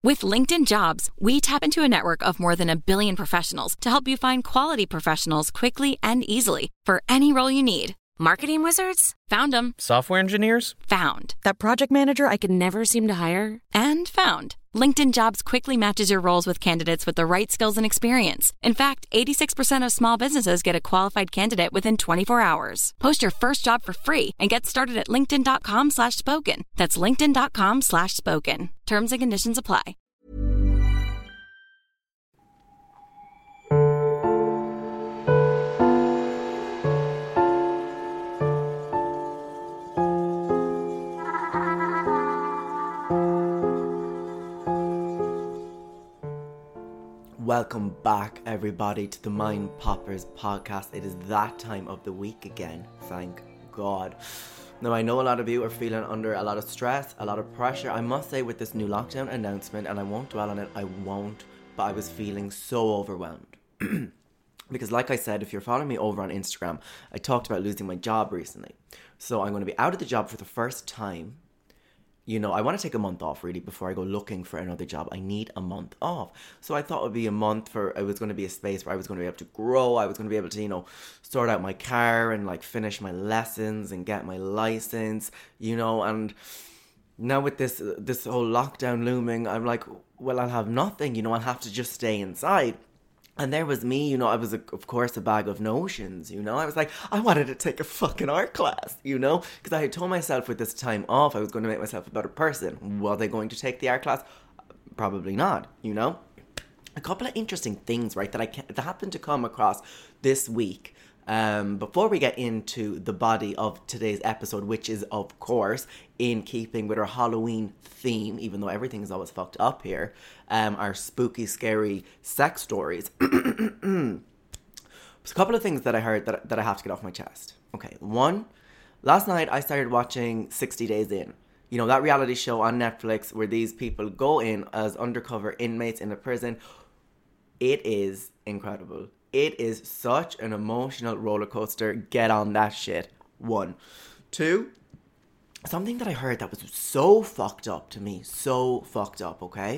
With LinkedIn Jobs, we tap into a network of more than 1 billion professionals to help you find quality professionals quickly and easily for any role you need. Marketing wizards? Found them. Software engineers? Found. That project manager I could never seem to hire? And found. LinkedIn Jobs quickly matches your roles with candidates with the right skills and experience. In fact, 86% of small businesses get a qualified candidate within 24 hours. Post your first job for free and get started at linkedin.com/spoken. That's linkedin.com/spoken. Terms and conditions apply. Welcome back, everybody, to the Mind Poppers podcast. It is that time of the week again, thank God. Now, I know a lot of you are feeling under a lot of stress, a lot of pressure. I must say, with this new lockdown announcement, and I won't dwell on it, but I was feeling so overwhelmed. Because like I said, if you're following me over on Instagram, I talked about losing my job recently. So I'm going to be out of the job for the first time. You know, I want to take a month off, really, before I go looking for another job. I need a month off. So I thought it would be a month it was going to be a space where I was going to be able to grow. I was going to be able to, sort out my car and, finish my lessons and get my license, and now with this whole lockdown looming, I'm like, well, I'll have nothing, I'll have to just stay inside. And there was me, I was, of course, a bag of notions, I was like, I wanted to take a fucking art class, because I had told myself with this time off, I was going to make myself a better person. Was I going to take the art class? Probably not, A couple of interesting things, right, that happened to come across this week. Before we get into the body of today's episode, which is, of course, in keeping with our Halloween theme, even though everything is always fucked up here, our spooky, scary sex stories. There's a couple of things that I heard that I have to get off my chest. Okay, one, last night I started watching 60 Days In. That reality show on Netflix where these people go in as undercover inmates in a prison. It is incredible. It is such an emotional roller coaster. Get on that shit. 1. 2, something that I heard that was so fucked up to me. So fucked up, okay?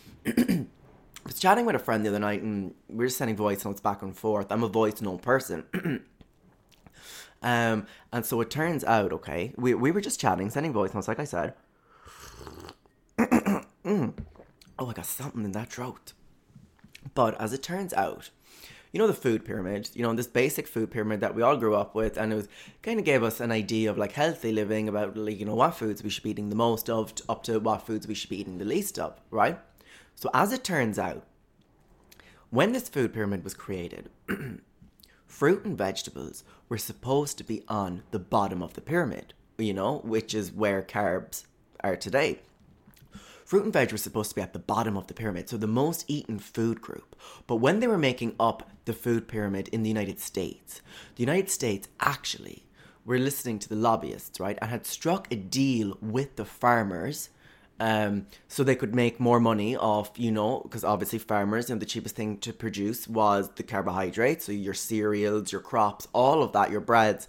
I was chatting with a friend the other night and we were just sending voice notes back and forth. I'm a voice note person. And so it turns out, okay, we were just chatting, sending voice notes, like I said. Oh, I got something in that throat. But as it turns out, the food pyramid, this basic food pyramid that we all grew up with, and it was kind of gave us an idea of healthy living, about what foods we should be eating the most of, up to what foods we should be eating the least of, right? So as it turns out, when this food pyramid was created, fruit and vegetables were supposed to be on the bottom of the pyramid, which is where carbs are today. Fruit and veg were supposed to be at the bottom of the pyramid, so the most eaten food group. But when they were making up the food pyramid in the United States actually were listening to the lobbyists, right, and had struck a deal with the farmers so they could make more money off, because obviously farmers, the cheapest thing to produce was the carbohydrates, so your cereals, your crops, all of that, your breads.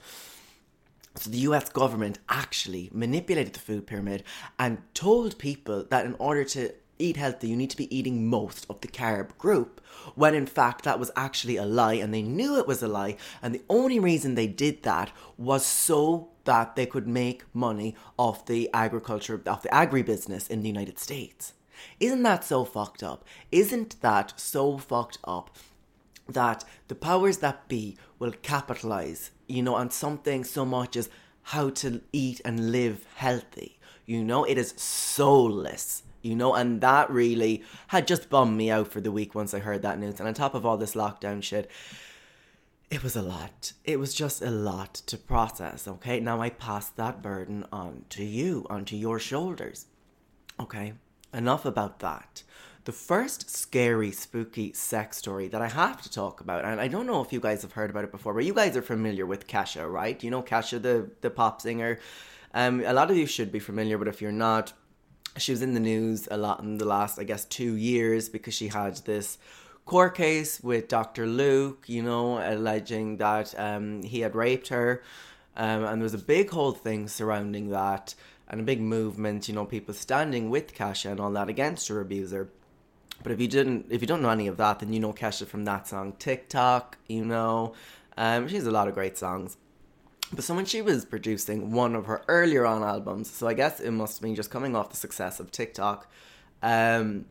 So the US government actually manipulated the food pyramid and told people that in order to eat healthy, you need to be eating most of the carb group, when in fact that was actually a lie, and they knew it was a lie, and the only reason they did that was so that they could make money off the agriculture, off the agribusiness in the United States. Isn't that so fucked up? Isn't that so fucked up that the powers that be will capitalize, on something so much as how to eat and live healthy? It is soulless, and that really had just bummed me out for the week once I heard that news. And on top of all this lockdown shit, it was a lot. It was just a lot to process, okay? Now I pass that burden on to you, onto your shoulders, okay? Enough about that. The first scary, spooky sex story that I have to talk about, and I don't know if you guys have heard about it before, but you guys are familiar with Kesha, right? Kesha, the pop singer. A lot of you should be familiar, but if you're not, she was in the news a lot in the last, 2 years, because she had this court case with Dr. Luke, alleging that he had raped her. And there was a big whole thing surrounding that. and a big movement, you know, people standing with Kesha and all that against her abuser. But if you don't know any of that, then you know Kesha from that song TikTok, you know. She has a lot of great songs. But so when she was producing one of her earlier on albums, so I guess it must have been just coming off the success of TikTok, Kesha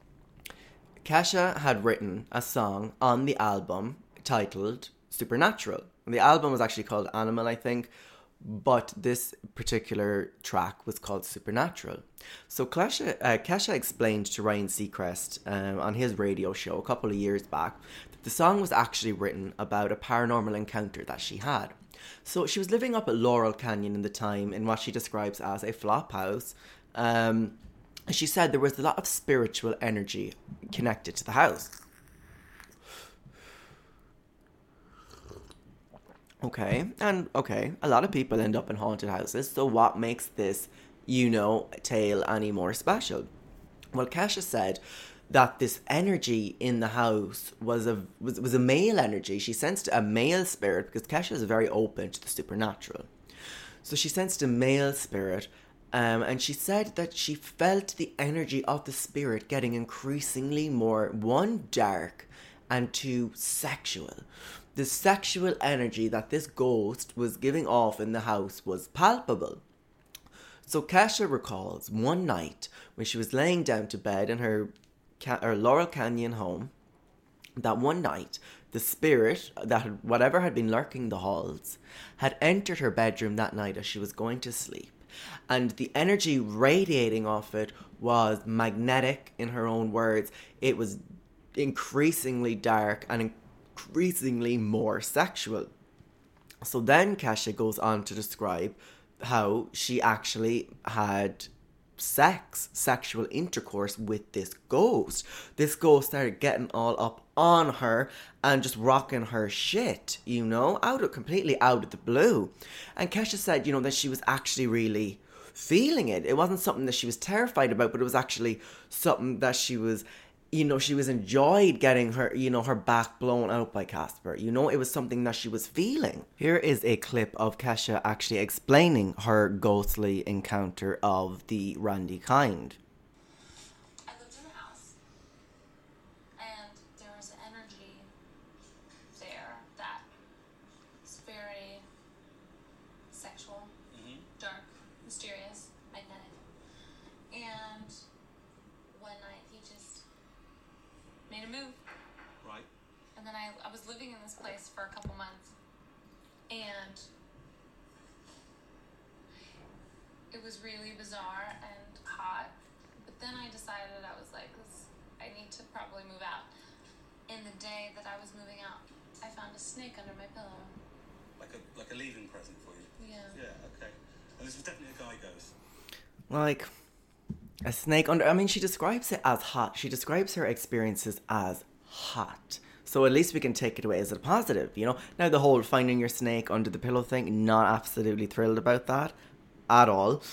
had written a song on the album titled Supernatural. And the album was actually called Animal, I think, but this particular track was called Supernatural. So Kesha explained to Ryan Seacrest on his radio show a couple of years back that the song was actually written about a paranormal encounter that she had. So she was living up at Laurel Canyon in the time in what she describes as a flop house. She said there was a lot of spiritual energy connected to the house. Okay, a lot of people end up in haunted houses, so what makes this, you know, tale any more special? Well, Kesha said that this energy in the house was a male energy. She sensed a male spirit, because Kesha is very open to the supernatural. So she sensed a male spirit, and she said that she felt the energy of the spirit getting increasingly more, one, dark, and two, sexual. The sexual energy that this ghost was giving off in the house was palpable. So Kesha recalls one night when she was laying down to bed in her Laurel Canyon home, that one night the spirit that whatever had been lurking the halls had entered her bedroom that night as she was going to sleep. And the energy radiating off it was magnetic, in her own words. It was increasingly dark and increasingly more sexual. So then Kesha goes on to describe how she actually had sexual intercourse with this ghost. This ghost started getting all up on her and just rocking her shit, you know, completely out of the blue. And Kesha said, you know, that she was actually really feeling it. It wasn't something that she was terrified about, but it was actually something that she was, you know, she was enjoyed getting her, you know, her back blown out by Casper. You know, it was something that she was feeling. Here is a clip of Kesha actually explaining her ghostly encounter of the Randy kind. I lived in a house, and there was an energy there that was very sexual, dark, mysterious, magnetic. And one night he just made a move. Right. And then I was living in this place for a couple months, and it was really bizarre and hot. But then I decided, I was like, I need to probably move out. And the day that I was moving out, I found a snake under my pillow. Like a leaving present for you? Yeah. Yeah, okay. And this was definitely a guy ghost? Like a snake under... I mean, she describes it as hot. She describes her experiences as hot. So at least we can take it away as a positive, you know? Now, the whole finding your snake under the pillow thing, not absolutely thrilled about that at all.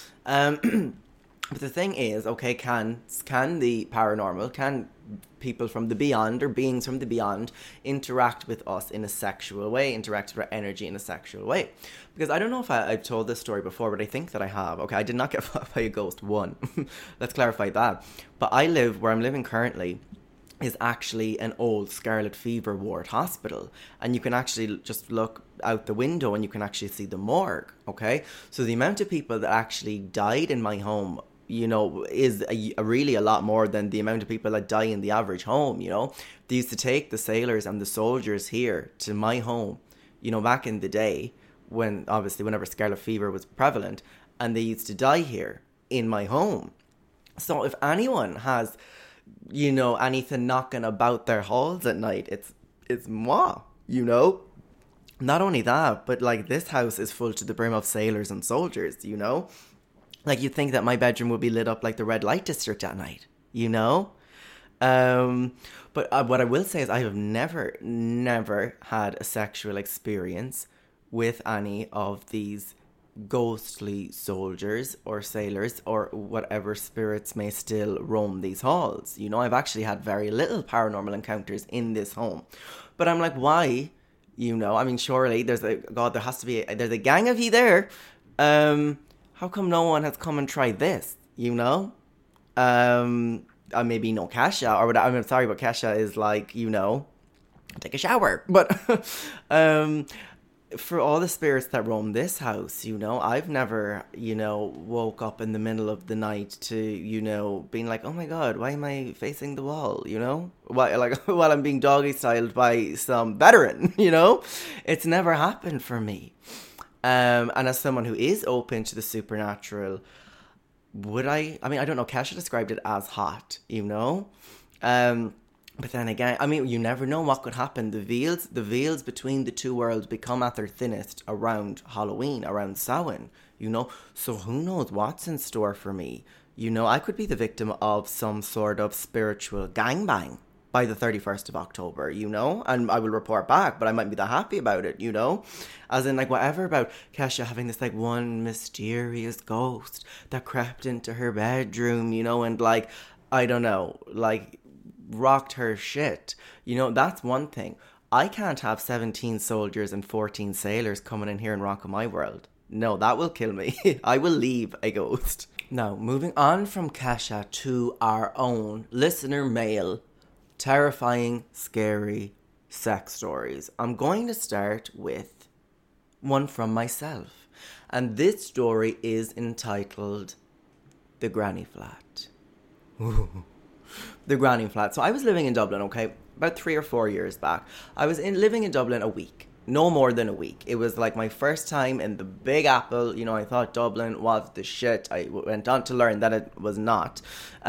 But the thing is, okay, can the paranormal, can people from the beyond or beings from the beyond interact with us in a sexual way, interact with our energy in a sexual way? Because I don't know if I've told this story before, but I think that I have. Okay, I did not get fucked by a ghost, one. Let's clarify that. But where I'm living currently is actually an old scarlet fever ward hospital, and you can actually just look out the window and you can actually see the morgue, okay? So the amount of people that actually died in my home, you know, is really a lot more than the amount of people that die in the average home, you know? They used to take the sailors and the soldiers here to my home, you know, back in the day, when obviously whenever scarlet fever was prevalent, and they used to die here in my home. So if anyone has, you know, anything knocking about their halls at night, it's moi, you know? Not only that, but like this house is full to the brim of sailors and soldiers, you know? Like you'd think that my bedroom would be lit up like the red light district at night, you know? But what I will say is I have never had a sexual experience with any of these ghostly soldiers or sailors or whatever spirits may still roam these halls. You know, I've actually had very little paranormal encounters in this home. But I'm like, why? You know, I mean, surely there's a gang of you there. How come no one has come and tried this, you know? Maybe no Kesha, or whatever. I'm sorry, but Kesha is like, you know, take a shower. But for all the spirits that roam this house, you know, I've never, you know, woke up in the middle of the night to, you know, being like, oh my God, why am I facing the wall, you know? Why, like, while I'm being doggy styled by some veteran, you know? It's never happened for me. And as someone who is open to the supernatural, would I mean, I don't know, Kesha described it as hot, you know? But then again, I mean, you never know what could happen. The veils between the two worlds become at their thinnest around Halloween, around Samhain, you know? So who knows what's in store for me? You know, I could be the victim of some sort of spiritual gangbang by the 31st of October, you know? And I will report back, but I might be that happy about it, you know? As in, like, whatever about Kesha having this, like, one mysterious ghost that crept into her bedroom, you know? And, like, I don't know, like, rocked her shit. You know, that's one thing. I can't have 17 soldiers and 14 sailors coming in here and rocking my world. No, that will kill me. I will leave a ghost. Now, moving on from Kesha to our own listener mail, terrifying, scary sex stories. I'm going to start with one from myself. And this story is entitled The Granny Flat. Ooh. The Granny Flat. So I was living in Dublin, okay, about 3 or 4 years back. I was living in Dublin a week. No more than a week. It was like my first time in the Big Apple. You know, I thought Dublin was the shit. I went on to learn that it was not.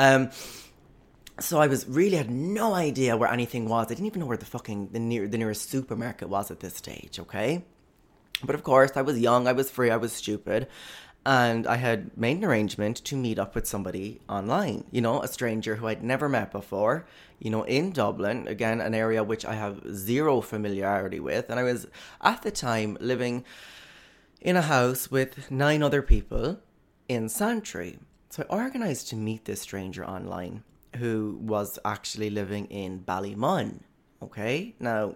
So I had no idea where anything was. I didn't even know where the nearest supermarket was at this stage, okay? But of course, I was young, I was free, I was stupid. And I had made an arrangement to meet up with somebody online, you know, a stranger who I'd never met before, you know, in Dublin, again, an area which I have zero familiarity with. And I was, at the time, living in a house with 9 other people in Santry. So I organised to meet this stranger online who was actually living in Ballymun, okay? Now,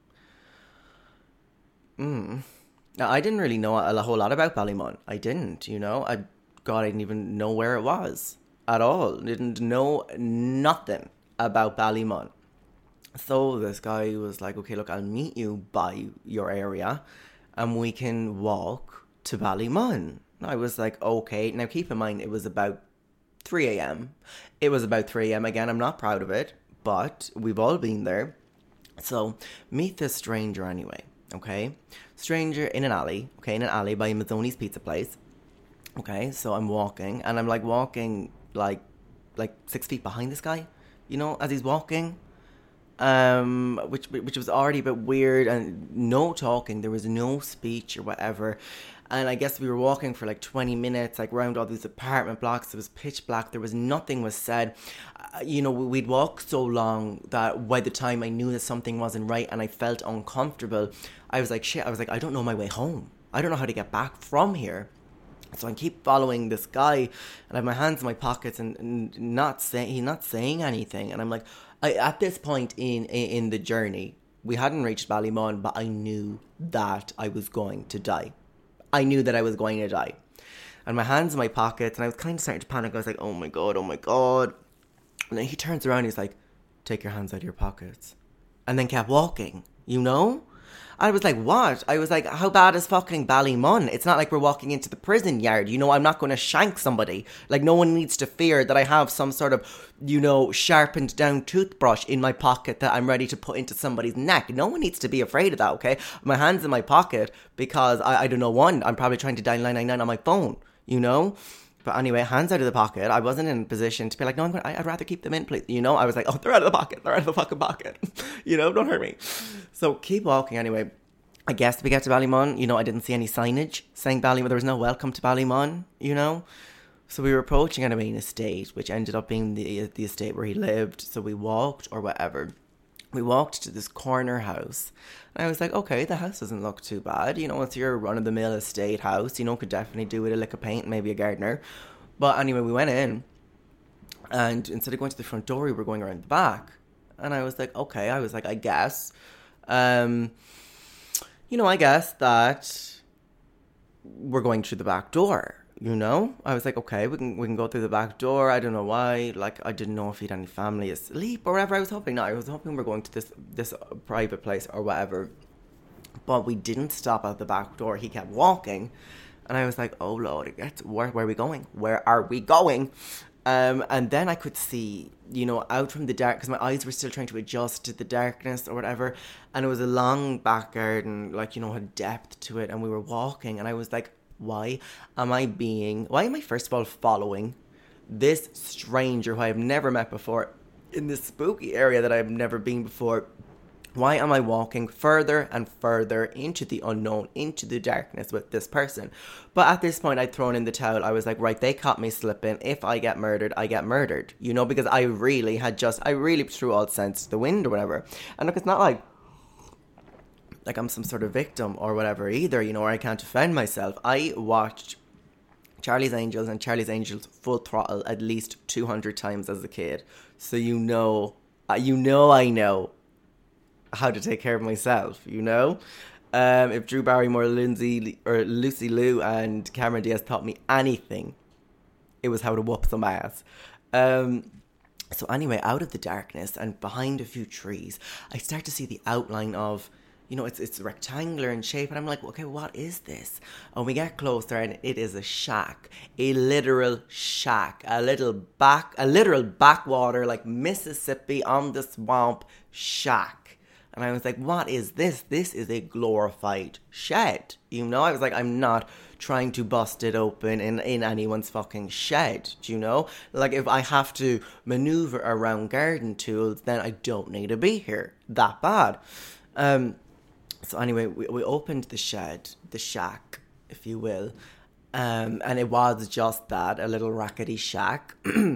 I didn't really know a whole lot about Ballymun. I didn't, you know. I didn't even know where it was at all. Didn't know nothing about Ballymun. So this guy was like, okay, look, I'll meet you by your area and we can walk to Ballymun. I was like, okay. Now, keep in mind, it was about 3 a.m. It was about 3 a.m. Again, I'm not proud of it, but we've all been there. So, meet this stranger anyway. Okay, stranger in an alley, by Mazzoni's Pizza Place. Okay, so I'm walking, and I'm like walking like 6 feet behind this guy, you know, as he's walking, which was already a bit weird, and no talking, there was no speech or whatever. And I guess we were walking for like 20 minutes, like around all these apartment blocks. It was pitch black. There was nothing was said. You know, we'd walk so long that by the time I knew that something wasn't right and I felt uncomfortable, I was like, shit. I was like, I don't know my way home. I don't know how to get back from here. So I keep following this guy, and I have my hands in my pockets and he's not saying anything. And I'm like, at this point in the journey, we hadn't reached Ballymun, but I knew that I was going to die. I knew that I was going to die. And my hands in my pockets, and I was kind of starting to panic. I was like, oh my God. And then he turns around, he's like, take your hands out of your pockets. And then kept walking, you know? I was like, what? I was like, how bad is fucking Ballymun? It's not like we're walking into the prison yard. You know, I'm not going to shank somebody. Like, no one needs to fear that I have some sort of, you know, sharpened down toothbrush in my pocket that I'm ready to put into somebody's neck. No one needs to be afraid of that, okay? My hand's in my pocket because, I don't know, one, I'm probably trying to dial 999 on my phone, you know? But anyway, hands out of the pocket. I wasn't in a position to be like, no, I'd rather keep them in, please. You know, I was like, oh, they're out of the pocket. They're out of the fucking pocket. You know, don't hurt me. So keep walking anyway. I guess we get to Ballymun. You know, I didn't see any signage saying Ballymun. There was no welcome to Ballymun, you know. So we were approaching an estate, which ended up being the estate where he lived. So we walked or whatever. We walked to this corner house. And I was like, okay, the house doesn't look too bad. You know, it's your run-of-the-mill estate house. You know, could definitely do with a lick of paint, maybe a gardener. But anyway, we went in. And instead of going to the front door, we were going around the back. And I was like, okay. I was like, I guess. You know, I guess that we're going through the back door. you know? I was like, okay, we can go through the back door. I don't know why. Like, I didn't know if he'd any family asleep or whatever. I was hoping not. I was hoping we're going to this private place or whatever. But we didn't stop at the back door. He kept walking. And I was like, oh, Lord, where are we going? Where are we going? And then I could see, you know, out from the dark, because my eyes were still trying to adjust to the darkness or whatever. And it was a long back garden, like, you know, had depth to it. And we were walking. And I was like, why am I first of all following this stranger who I have never met before in this spooky area that I have never been before? Why am I walking further and further into the unknown, into the darkness with this person? But at this point, I'd thrown in the towel. I was like, right, they caught me slipping. If I get murdered, I get murdered. You know, because I really threw all sense to the wind or whatever. And look, it's not like I'm some sort of victim or whatever either, you know, or I can't defend myself. I watched Charlie's Angels and Charlie's Angels Full Throttle at least 200 times as a kid. So I know how to take care of myself, you know? If Drew Barrymore, Lucy Liu and Cameron Diaz taught me anything, it was how to whoop some ass. So anyway, out of the darkness and behind a few trees, I start to see the outline of, you know, it's rectangular in shape, and I'm like, okay, what is this? And we get closer, and it is a shack, a literal shack, a literal backwater, like Mississippi on the swamp shack. And I was like, what is this? This is a glorified shed. You know, I was like, I'm not trying to bust it open in anyone's fucking shed. Do you know? Like, if I have to maneuver around garden tools, then I don't need to be here. That bad. So anyway, we opened the shed, the shack, if you will. And it was just that, a little rackety shack.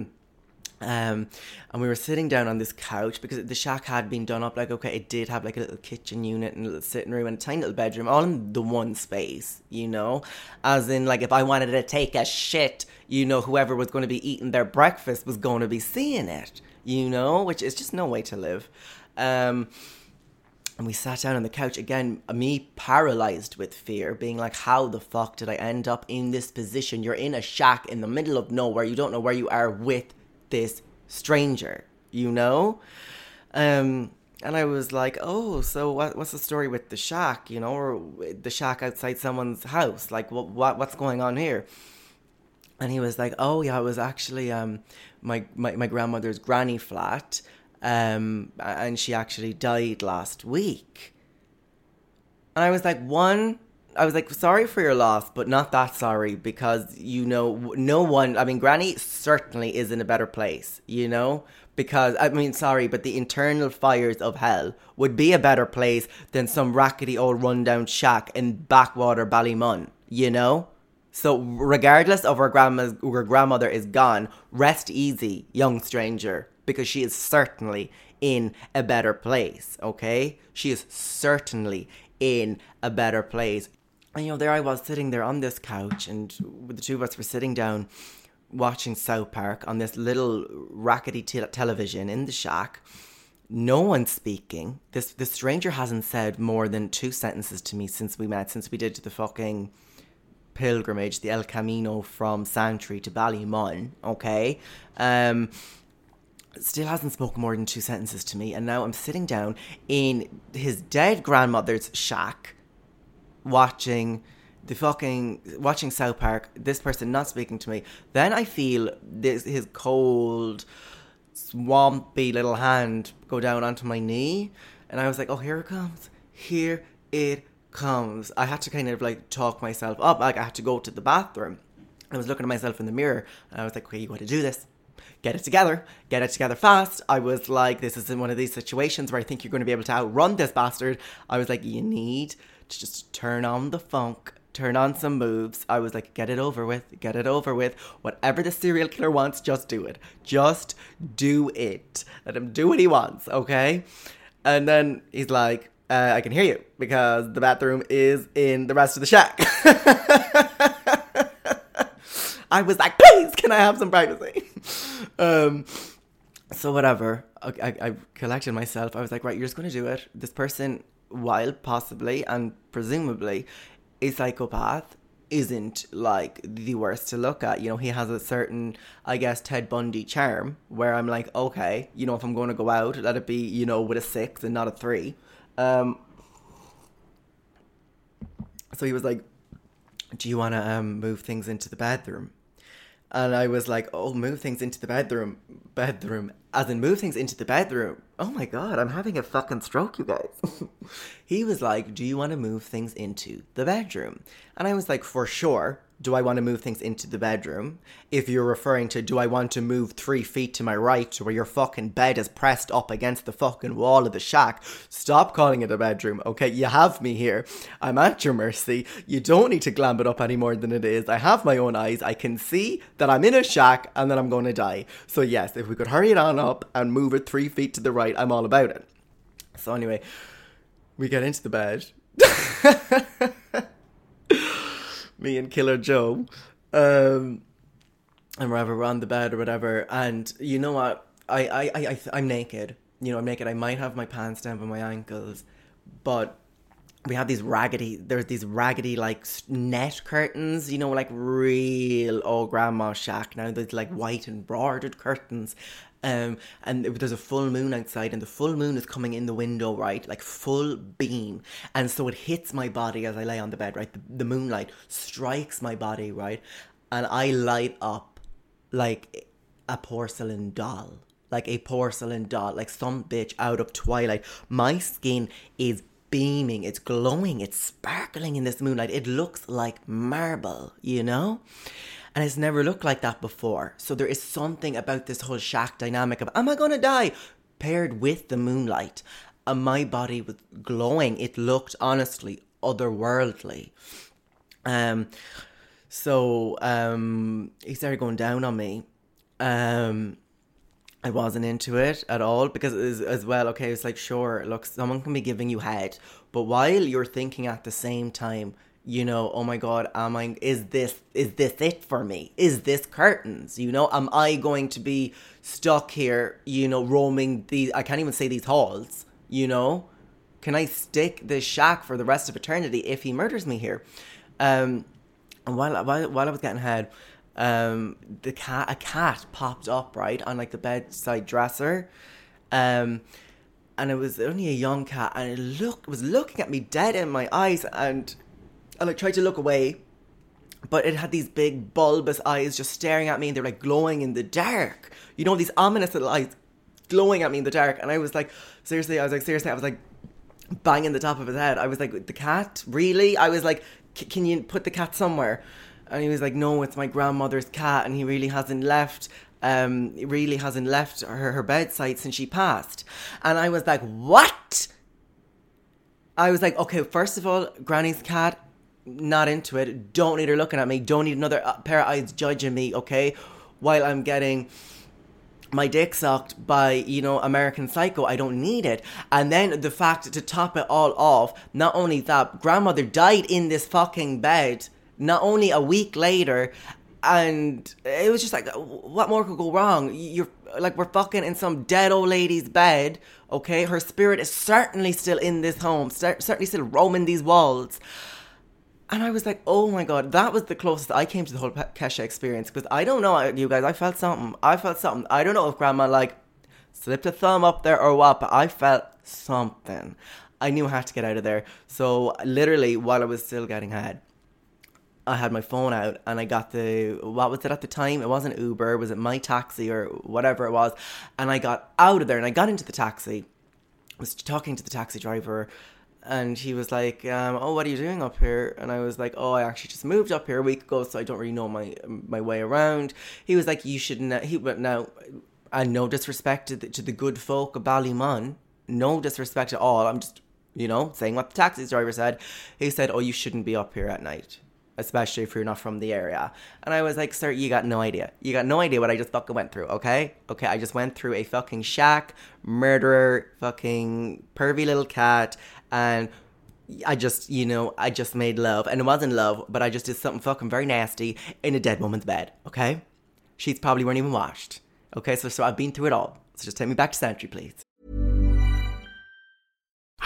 And we were sitting down on this couch because the shack had been done up. Like, okay, it did have like a little kitchen unit and a little sitting room and a tiny little bedroom, all in the one space, you know? As in, like, if I wanted to take a shit, you know, whoever was going to be eating their breakfast was going to be seeing it, you know? Which is just no way to live. And we sat down on the couch, again, me paralyzed with fear, being like, how the fuck did I end up in this position? You're in a shack in the middle of nowhere. You don't know where you are with this stranger, you know? And I was like, oh, so what's the story with the shack, you know, or the shack outside someone's house? Like, what's going on here? And he was like, oh, yeah, it was actually my grandmother's granny flat, and she actually died last week. And I was like, sorry for your loss, but not that sorry, because, you know, no one, I mean, Granny certainly is in a better place, you know, because, I mean, sorry, but the internal fires of hell would be a better place than some rackety old rundown shack in backwater Ballymun, you know? So regardless of her grandmother is gone, rest easy, young stranger, because she is certainly in a better place, okay? She is certainly in a better place. And, you know, there I was sitting there on this couch, and the two of us were sitting down watching South Park on this little rackety television in the shack. No one's speaking. This stranger hasn't said more than 2 sentences to me since we met, since we did the fucking pilgrimage, the El Camino from Santry to Ballymun, okay? Still hasn't spoken more than 2 sentences to me, and now I'm sitting down in his dead grandmother's shack, watching South Park, this person not speaking to me. Then I feel his cold, swampy little hand go down onto my knee, and I was like, oh, here it comes. I had to kind of like talk myself up, like I had to go to the bathroom. I was looking at myself in the mirror, and I was like, okay, you got to do this. Get it together fast. I was like, this isn't one of these situations where I think you're going to be able to outrun this bastard. I was like, you need to just turn on the funk, turn on some moves. I was like, get it over with. Whatever the serial killer wants, just do it. Just do it. Let him do what he wants, okay? And then he's like, I can hear you because the bathroom is in the rest of the shack. I was like, please, can I have some privacy? So whatever. I collected myself. I was like, right, you're just going to do it. This person, while possibly and presumably a psychopath, isn't like the worst to look at. You know, he has a certain, I guess, Ted Bundy charm where I'm like, okay, you know, if I'm going to go out, let it be, you know, with a 6 and not a 3. So he was like, do you want to move things into the bedroom? And I was like, oh, move things into the bedroom, as in move things into the bedroom. Oh my God, I'm having a fucking stroke, you guys. He was like, do you want to move things into the bedroom? And I was like, for sure. Do I want to move things into the bedroom? If you're referring to, do I want to move 3 feet to my right to where your fucking bed is pressed up against the fucking wall of the shack? Stop calling it a bedroom, okay? You have me here. I'm at your mercy. You don't need to glam it up any more than it is. I have my own eyes. I can see that I'm in a shack and that I'm going to die. So yes, if we could hurry it on up and move it 3 feet to the right, I'm all about it. So anyway, we get into the bed. Me and Killer Joe, and wherever we're on the bed or whatever, and you know what, I'm naked, you know, I'm naked, I might have my pants down by my ankles, but there's these raggedy, like, net curtains, you know, like real old grandma shack, now there's like white embroidered curtains, and there's a full moon outside, and the full moon is coming in the window, right, like full beam, and so it hits my body as I lay on the bed, right, the moonlight strikes my body, right, and I light up like a porcelain doll, like some bitch out of Twilight. My skin is beaming, it's glowing, it's sparkling in this moonlight, it looks like marble, you know? And it's never looked like that before. So there is something about this whole shack dynamic of, am I gonna die? Paired with the moonlight. And my body was glowing. It looked, honestly, otherworldly. So he started going down on me. I wasn't into it at all because it was, as well, okay, it's like, sure, look, someone can be giving you head. But while you're thinking at the same time, you know, oh my God, is this it for me? Is this curtains? You know, am I going to be stuck here, you know, roaming I can't even say these halls, you know? Can I stick this shack for the rest of eternity if he murders me here? And while I was getting head, a cat popped up, right, on like the bedside dresser. And it was only a young cat, and it was looking at me dead in my eyes, and I like tried to look away, but it had these big bulbous eyes just staring at me, and they were like glowing in the dark. You know, these ominous little eyes glowing at me in the dark. And I was like, seriously, I was like banging the top of his head. I was like, the cat? Really? I was like, can you put the cat somewhere? And he was like, no, it's my grandmother's cat, and he really hasn't left her bedside since she passed. And I was like, what? I was like, okay, first of all, Granny's cat, not into it. Don't need her looking at me. Don't need another pair of eyes judging me, okay? While I'm getting my dick sucked by, you know, American Psycho. I don't need it. And then the fact to top it all off, not only that, grandmother died in this fucking bed, not only a week later, and it was just like, what more could go wrong? You're like, we're fucking in some dead old lady's bed, okay? Her spirit is certainly still in this home, certainly still roaming these walls. And I was like, oh my God, that was the closest I came to the whole Kesha experience. Because I don't know, you guys, I felt something. I don't know if grandma, like, slipped a thumb up there or what, but I felt something. I knew I had to get out of there. So literally, while I was still getting head, I had my phone out and I got what was it at the time? It wasn't Uber, was it My Taxi or whatever it was? And I got out of there and I got into the taxi. I was talking to the taxi driver. And he was like, oh, what are you doing up here? And I was like, oh, I actually just moved up here a week ago, so I don't really know my way around. He was like, you should know. Now, and no disrespect to the good folk of Ballymun. No disrespect at all. I'm just, you know, saying what the taxi driver said. He said, oh, you shouldn't be up here at night, especially if you're not from the area. And I was like, sir, you got no idea. You got no idea what I just fucking went through, okay? Okay, I just went through a fucking shack, murderer, fucking pervy little cat, and I just made love. And it wasn't love, but I just did something fucking very nasty in a dead woman's bed, okay? Sheets probably weren't even washed. Okay, so I've been through it all. So just take me back to Santry, please.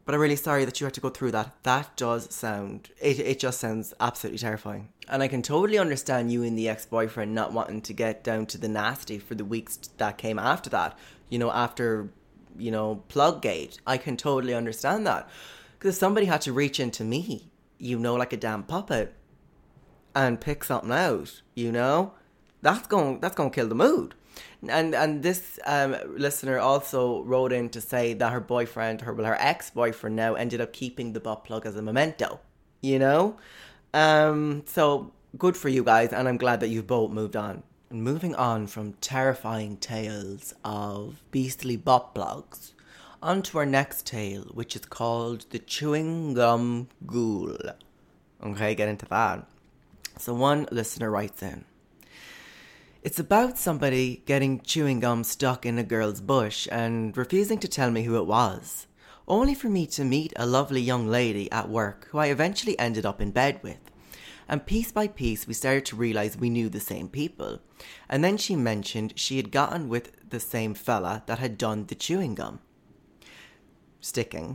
But I'm really sorry that you had to go through that. That does sound... It just sounds absolutely terrifying. And I can totally understand you and the ex-boyfriend not wanting to get down to the nasty for the weeks that came after that. You know, after, you know, Pluggate. I can totally understand that. Because if somebody had to reach into me, you know, like a damn puppet, and pick something out, you know, that's going to kill the mood. And this listener also wrote in to say that her boyfriend, her ex-boyfriend now, ended up keeping the butt plug as a memento, you know? So good for you guys, and I'm glad that you've both moved on. And moving on from terrifying tales of beastly butt plugs, on to our next tale, which is called The Chewing Gum Ghoul. Okay, get into that. So one listener writes in, it's about somebody getting chewing gum stuck in a girl's bush and refusing to tell me who it was, only for me to meet a lovely young lady at work who I eventually ended up in bed with. And piece by piece we started to realise we knew the same people. And then she mentioned she had gotten with the same fella that had done the chewing gum sticking.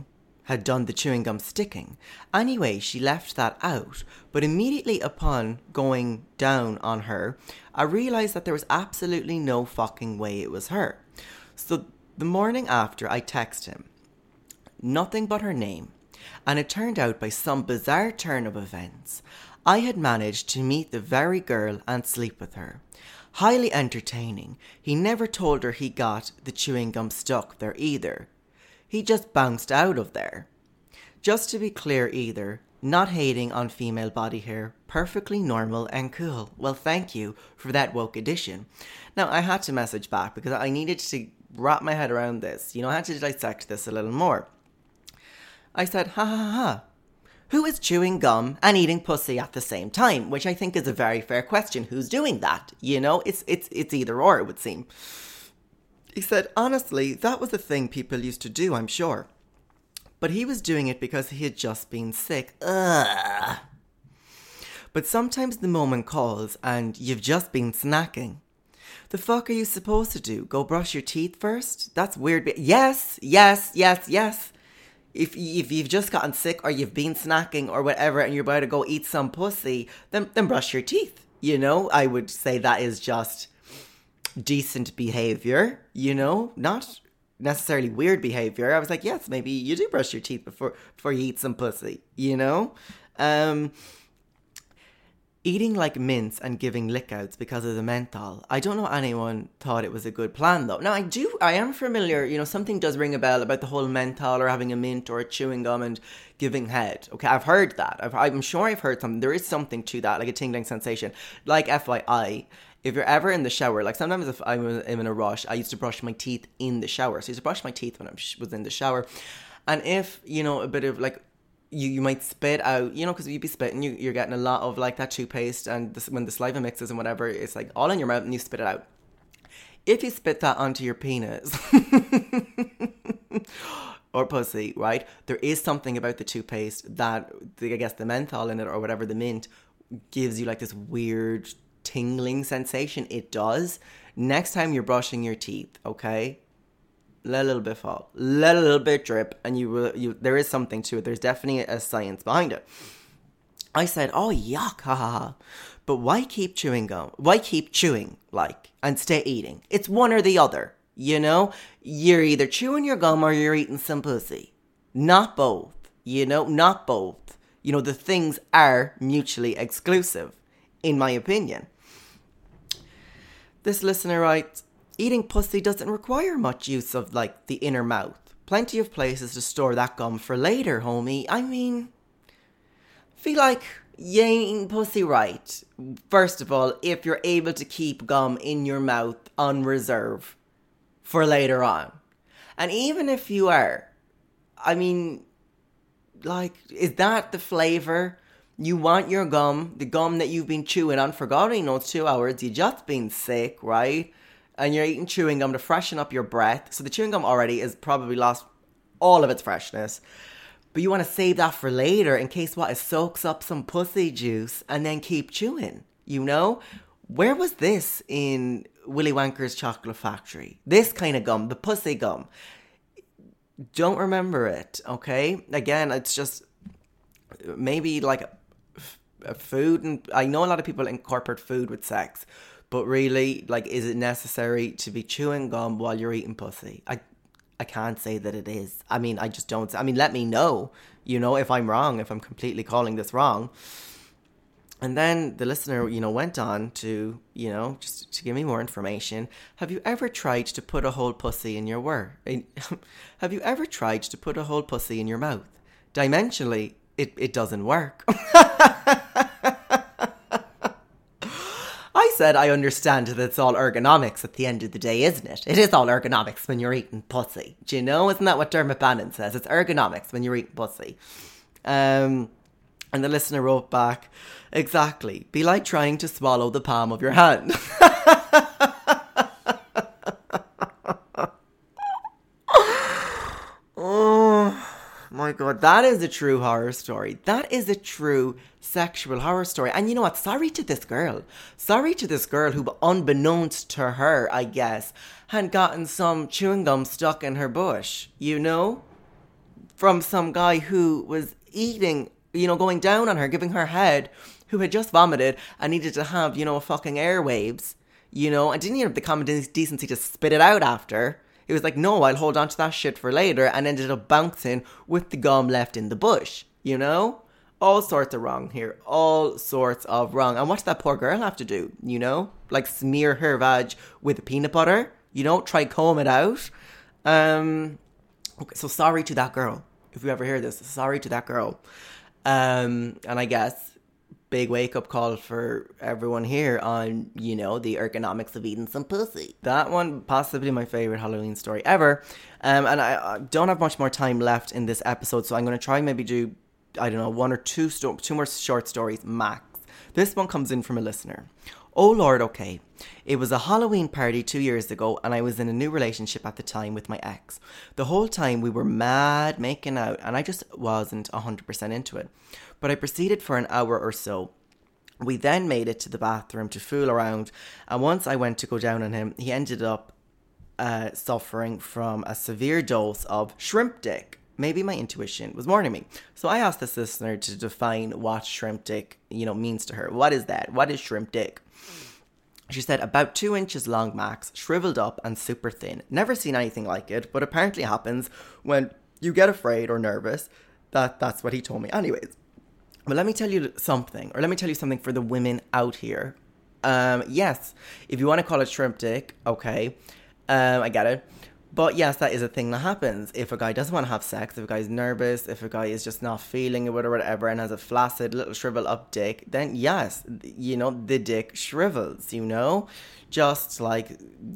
Anyway, she left that out, but immediately upon going down on her, I realised that there was absolutely no fucking way it was her. So the morning after, I text him. Nothing but her name. And it turned out by some bizarre turn of events, I had managed to meet the very girl and sleep with her. Highly entertaining. He never told her he got the chewing gum stuck there either. He just bounced out of there. Just to be clear either, not hating on female body hair, perfectly normal and cool. Well, thank you for that woke addition. Now, I had to message back because I needed to wrap my head around this. You know, I had to dissect this a little more. I said, ha ha ha. Who is chewing gum and eating pussy at the same time? Which I think is a very fair question. Who's doing that? You know, it's either or, it would seem. He said, honestly, that was a thing people used to do, I'm sure. But he was doing it because he had just been sick. Ugh. But sometimes the moment calls and you've just been snacking. The fuck are you supposed to do? Go brush your teeth first? That's weird. Yes. If you've just gotten sick or you've been snacking or whatever and you're about to go eat some pussy, then brush your teeth. You know, I would say that is just decent behaviour, you know, not necessarily weird behaviour. I was like, yes, maybe you do brush your teeth before you eat some pussy, you know? Eating like mints and giving lick-outs because of the menthol. I don't know anyone thought it was a good plan though. Now I am familiar, you know, something does ring a bell about the whole menthol or having a mint or a chewing gum and giving head. Okay, I've heard that. I'm sure I've heard something. There is something to that, like a tingling sensation. Like FYI, if you're ever in the shower, like sometimes if I'm in a rush, I used to brush my teeth in the shower. So I used to brush my teeth when I was in the shower. And if, you know, a bit of like, you might spit out, you know, because you'd be spitting, you're getting a lot of like that toothpaste and when the saliva mixes and whatever, it's like all in your mouth and you spit it out. If you spit that onto your penis or pussy, right, there is something about the toothpaste that, I guess the menthol in it or whatever, the mint, gives you like this weird tingling sensation. It does. Next time you're brushing your teeth, okay, let a little bit fall, let a little bit drip, and there is something to it. There's definitely a science behind it. I said, oh yuck, ha ha ha. But why keep chewing gum? Why keep chewing, like, and stay eating? It's one or the other, you know? You're either chewing your gum or you're eating some pussy. Not both, you know? Not both. You know, the things are mutually exclusive, in my opinion. This listener writes, eating pussy doesn't require much use of, like, the inner mouth. Plenty of places to store that gum for later, homie. I mean, feel like you ain't eating pussy right. First of all, if you're able to keep gum in your mouth on reserve for later on. And even if you are, I mean, like, is that the flavour? You want your gum, the gum that you've been chewing on for God only knows 2 hours, you just been sick, right? And you're eating chewing gum to freshen up your breath. So the chewing gum already is probably lost all of its freshness. But you want to save that for later in case what? It soaks up some pussy juice and then keep chewing, you know? Where was this in Willy Wonka's Chocolate Factory? This kind of gum, the pussy gum. Don't remember it, okay? Again, it's just maybe like a food, and I know a lot of people incorporate food with sex, but really, like, is it necessary to be chewing gum while you're eating pussy? I can't say that it is. I mean, I just don't. I mean, let me know, if I'm wrong, if I'm completely calling this wrong. And then the listener, went on to, just to give me more information. Have you ever tried to put a whole pussy in your Have you ever tried to put a whole pussy in your mouth? Dimensionally, it doesn't work. I said I understand that it's all ergonomics at the end of the day, isn't it? It is all ergonomics when you're eating pussy. Do you know? Isn't that what Dermot Bannon says? It's ergonomics when you're eating pussy. And the listener wrote back, exactly. Be like trying to swallow the palm of your hand. Oh my God, that is a true horror story. That is a true sexual horror story. And you know what? Sorry to this girl. Sorry to this girl who, unbeknownst to her, I guess, had gotten some chewing gum stuck in her bush, from some guy who was eating, going down on her, giving her head, who had just vomited and needed to have, a fucking airwaves, and didn't even have the common decency to spit it out after. It was like, no, I'll hold on to that shit for later, and ended up bouncing with the gum left in the bush, All sorts of wrong here. All sorts of wrong. And what did that poor girl have to do, Like smear her vag with peanut butter? Try comb it out? Okay, so sorry to that girl. If you ever hear this, sorry to that girl. And I guess big wake-up call for everyone here on, the ergonomics of eating some pussy. That one, possibly my favourite Halloween story ever. And I don't have much more time left in this episode, so I'm going to try maybe do, I don't know, one or two more short stories max. This one comes in from a listener. Oh Lord, okay. It was a Halloween party 2 years ago, and I was in a new relationship at the time with my ex. The whole time we were mad making out, and I just wasn't 100% into it. But I proceeded for an hour or so. We then made it to the bathroom to fool around, and once I went to go down on him, he ended up suffering from a severe dose of shrimp dick. Maybe my intuition was warning me. So I asked this listener to define what shrimp dick, means to her. What is that? What is shrimp dick? She said about 2 inches long max, shriveled up and super thin. Never seen anything like it, but apparently happens when you get afraid or nervous. That's what he told me. Anyways, but let me tell you something for the women out here. Yes, if you want to call it shrimp dick, okay, I get it. But yes, that is a thing that happens. If a guy doesn't want to have sex, if a guy's nervous, if a guy is just not feeling it or whatever and has a flaccid little shrivel up dick, then yes, the dick shrivels, Just like,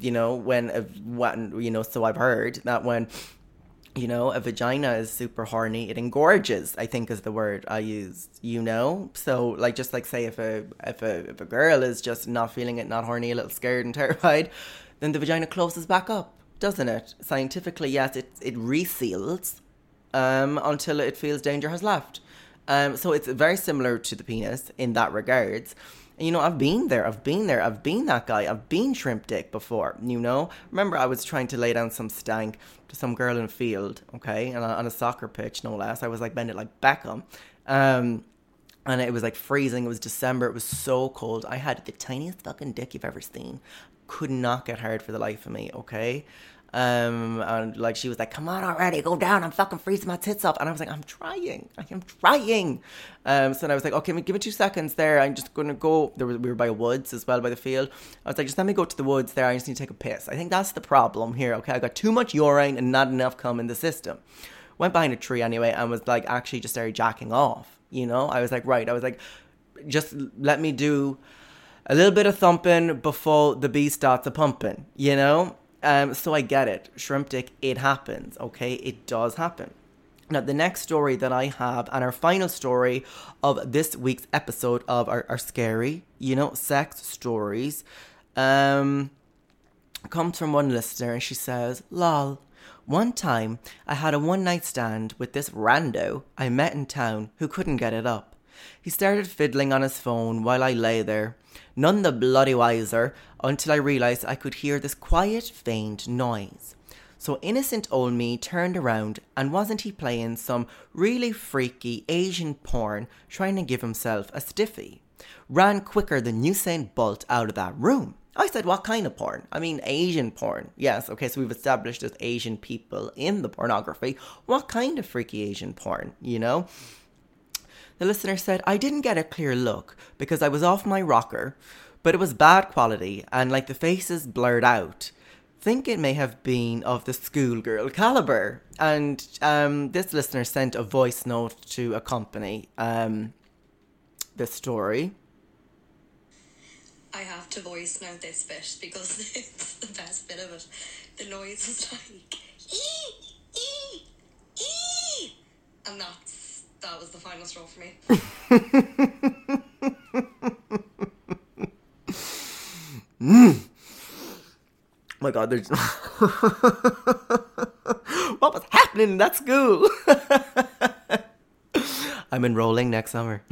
so I've heard that when, a vagina is super horny, it engorges, I think is the word I used, So like, just like say if a girl is just not feeling it, not horny, a little scared and terrified, then the vagina closes back up. Doesn't it? Scientifically, yes, it reseals until it feels danger has left. So it's very similar to the penis in that regards. And, I've been there. I've been that guy. I've been shrimp dick before, Remember, I was trying to lay down some stank to some girl in a field, okay? And on a soccer pitch, no less. I was like bending like Beckham. And it was like freezing. It was December. It was so cold. I had the tiniest fucking dick you've ever seen. Could not get hard for the life of me, okay? And like she was like, come on already, go down, I'm fucking freezing my tits off. And I was like, I am trying. So then I was like, okay, give me 2 seconds there, I'm just gonna go. We were by woods as well, by the field. I was like, just let me go to the woods there, I just need to take a piss. I think that's the problem here, okay? I got too much urine and not enough cum in the system. Went behind a tree anyway and was like, actually just started jacking off, I was like, just let me do a little bit of thumping before the bee starts a pumping, So I get it. Shrimp dick, it happens, okay? It does happen. Now, the next story that I have, and our final story of this week's episode of our scary, sex stories, comes from one listener, and she says, lol, one time I had a one-night stand with this rando I met in town who couldn't get it up. He started fiddling on his phone while I lay there, none the bloody wiser, until I realised I could hear this quiet, faint noise. So innocent old me turned around, and wasn't he playing some really freaky Asian porn trying to give himself a stiffy? Ran quicker than Usain Bolt out of that room. I said, what kind of porn? I mean, Asian porn. Yes, okay, so we've established there's Asian people in the pornography. What kind of freaky Asian porn, you know? The listener said, I didn't get a clear look because I was off my rocker, but it was bad quality and like the faces blurred out. Think it may have been of the schoolgirl caliber. And this listener sent a voice note to accompany the story. I have to voice note this bit because it's the best bit of it. The noise was like, ee, ee, ee. And that was the final straw for me. Oh my God, there's... What was happening in that school? I'm enrolling next summer.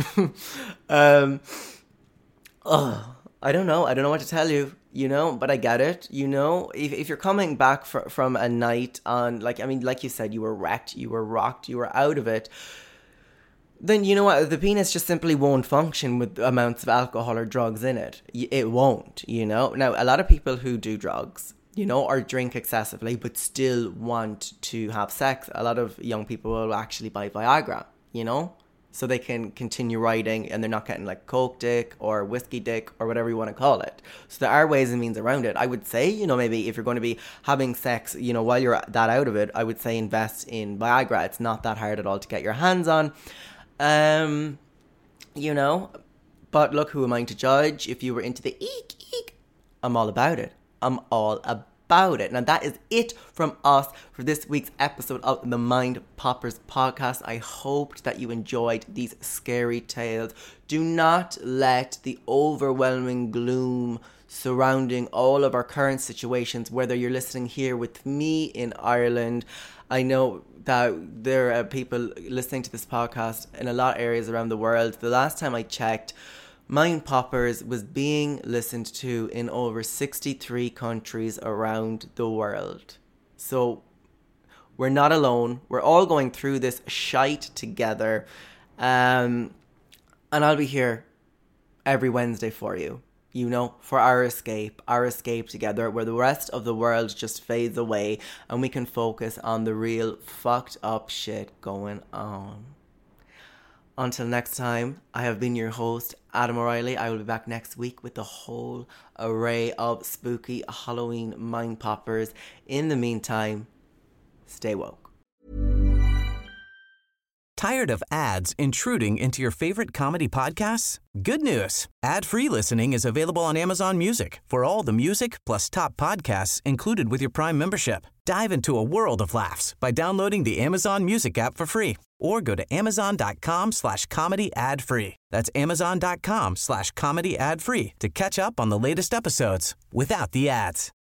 I don't know what to tell you, you know, but I get it, you know. If you're coming back from a night on, like you said, you were wrecked, you were rocked, you were out of it, then you know what, the penis just simply won't function with amounts of alcohol or drugs in it. It won't, you know. Now, a lot of people who do drugs, you know, or drink excessively but still want to have sex, a lot of young people will actually buy Viagra, you know, so they can continue riding and they're not getting like coke dick or whiskey dick or whatever you want to call it. So there are ways and means around it. I would say, you know, maybe if you're going to be having sex, you know, while you're that out of it, I would say invest in Viagra. It's not that hard at all to get your hands on. You know, but look, who am I to judge? If you were into the eek, I'm all about it. I'm all about it. Now that is it from us for this week's episode of the Mind Poppers podcast. I hoped that you enjoyed these scary tales. Do not let the overwhelming gloom surrounding all of our current situations, whether you're listening here with me in Ireland. I know that there are people listening to this podcast in a lot of areas around the world. The last time I checked, Mind Poppers was being listened to in over 63 countries around the world. So we're not alone. We're all going through this shite together. And I'll be here every Wednesday for you. You know, for our escape together, where the rest of the world just fades away and we can focus on the real fucked up shit going on. Until next time, I have been your host, Adam O'Reilly. I will be back next week with a whole array of spooky Halloween mind poppers. In the meantime, stay woke. Tired of ads intruding into your favorite comedy podcasts? Good news. Ad-free listening is available on Amazon Music for all the music plus top podcasts included with your Prime membership. Dive into a world of laughs by downloading the Amazon Music app for free or go to amazon.com/comedy ad-free. That's amazon.com/comedy ad-free to catch up on the latest episodes without the ads.